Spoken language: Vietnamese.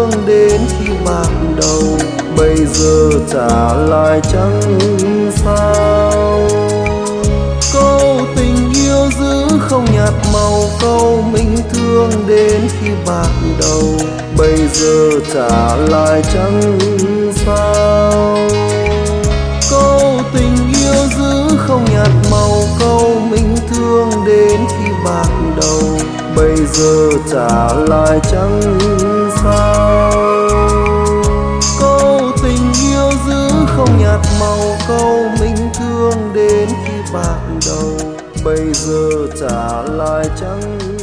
thương đến khi bạc đầu, bây giờ trả lại chẳng sao. Câu tình yêu giữ không nhạt màu, câu mình thương đến khi bạc đầu, bây giờ trả lại chẳng sao. Câu tình yêu giữ không nhạt màu, câu mình thương đến khi bạc đầu, bây giờ trả lại chẳng sao. Câu tình yêu giữ không nhạt màu, câu mình thương đến khi bạc đầu, bây giờ trả lại chẳng